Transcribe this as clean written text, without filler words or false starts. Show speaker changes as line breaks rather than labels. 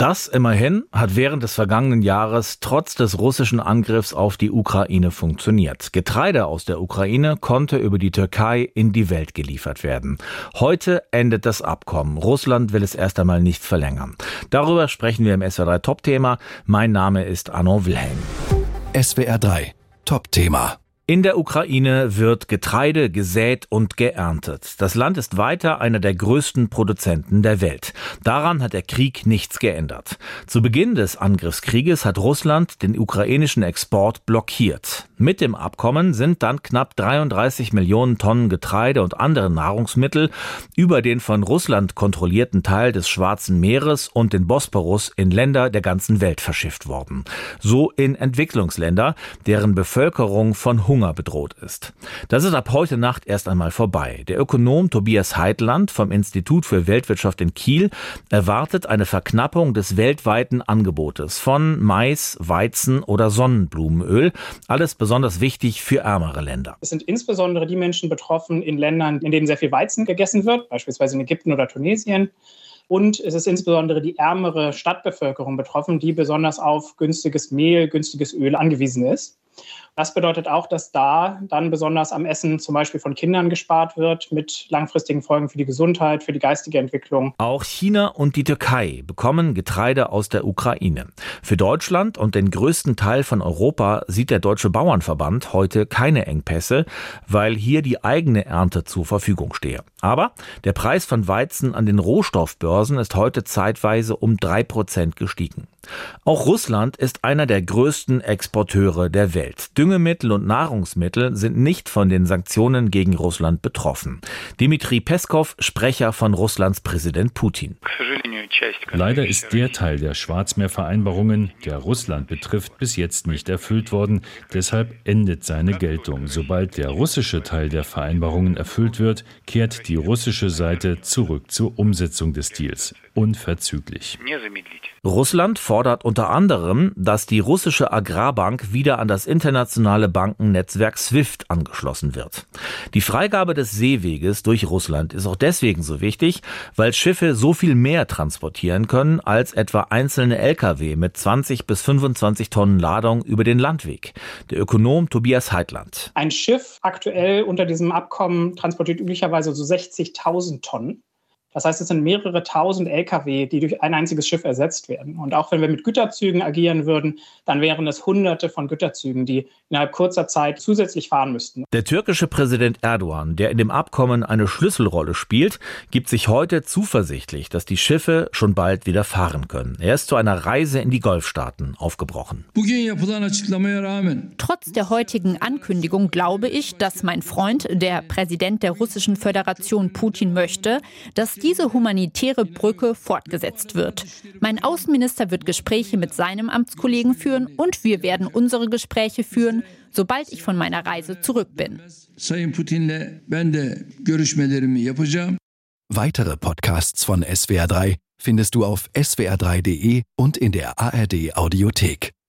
Das immerhin hat während des vergangenen Jahres trotz des russischen Angriffs auf die Ukraine funktioniert. Getreide aus der Ukraine konnte über die Türkei in die Welt geliefert werden. Heute endet das Abkommen. Russland will es erst einmal nicht verlängern. Darüber sprechen wir im SWR3 Top-Thema. Mein Name ist Arno Wilhelm.
SWR3 Top-Thema.
In der Ukraine wird Getreide gesät und geerntet. Das Land ist weiter einer der größten Produzenten der Welt. Daran hat der Krieg nichts geändert. Zu Beginn des Angriffskrieges hat Russland den ukrainischen Export blockiert. Mit dem Abkommen sind dann knapp 33 Millionen Tonnen Getreide und andere Nahrungsmittel über den von Russland kontrollierten Teil des Schwarzen Meeres und den Bosporus in Länder der ganzen Welt verschifft worden. So in Entwicklungsländer, deren Bevölkerung von Hunger bedroht ist. Das ist ab heute Nacht erst einmal vorbei. Der Ökonom Tobias Heitland vom Institut für Weltwirtschaft in Kiel erwartet eine Verknappung des weltweiten Angebotes von Mais, Weizen oder Sonnenblumenöl. Alles besonders wichtig für ärmere Länder.
Es sind insbesondere die Menschen betroffen in Ländern, in denen sehr viel Weizen gegessen wird, beispielsweise in Ägypten oder Tunesien. Und es ist insbesondere die ärmere Stadtbevölkerung betroffen, die besonders auf günstiges Mehl, günstiges Öl angewiesen ist. Das bedeutet auch, dass da dann besonders am Essen zum Beispiel von Kindern gespart wird, mit langfristigen Folgen für die Gesundheit, für die geistige Entwicklung.
Auch China und die Türkei bekommen Getreide aus der Ukraine. Für Deutschland und den größten Teil von Europa sieht der Deutsche Bauernverband heute keine Engpässe, weil hier die eigene Ernte zur Verfügung stehe. Aber der Preis von Weizen an den Rohstoffbörsen ist heute zeitweise um 3% gestiegen. Auch Russland ist einer der größten Exporteure der Welt. Düngemittel und Nahrungsmittel sind nicht von den Sanktionen gegen Russland betroffen. Dmitri Peskow, Sprecher von Russlands Präsident Putin.
Leider ist der Teil der Schwarzmeervereinbarungen, der Russland betrifft, bis jetzt nicht erfüllt worden. Deshalb endet seine Geltung. Sobald der russische Teil der Vereinbarungen erfüllt wird, kehrt die russische Seite zurück zur Umsetzung des Deals. Unverzüglich.
Russland fordert unter anderem, dass die russische Agrarbank wieder an das internationale Bankennetzwerk SWIFT angeschlossen wird. Die Freigabe des Seeweges durch Russland ist auch deswegen so wichtig, weil Schiffe so viel mehr transportieren können als etwa einzelne Lkw mit 20 bis 25 Tonnen Ladung über den Landweg. Der Ökonom Tobias Heitland.
Ein Schiff aktuell unter diesem Abkommen transportiert üblicherweise so 60.000 Tonnen. Das heißt, es sind mehrere tausend Lkw, die durch ein einziges Schiff ersetzt werden. Und auch wenn wir mit Güterzügen agieren würden, dann wären es Hunderte von Güterzügen, die innerhalb kurzer Zeit zusätzlich fahren müssten.
Der türkische Präsident Erdogan, der in dem Abkommen eine Schlüsselrolle spielt, gibt sich heute zuversichtlich, dass die Schiffe schon bald wieder fahren können. Er ist zu einer Reise in die Golfstaaten aufgebrochen.
Trotz der heutigen Ankündigung glaube ich, dass mein Freund, der Präsident der Russischen Föderation Putin, möchte, dass diese humanitäre Brücke fortgesetzt wird. Mein Außenminister wird Gespräche mit seinem Amtskollegen führen und wir werden unsere Gespräche führen, sobald ich von meiner Reise zurück bin.
Weitere Podcasts von SWR3 findest du auf swr3.de und in der ARD Audiothek.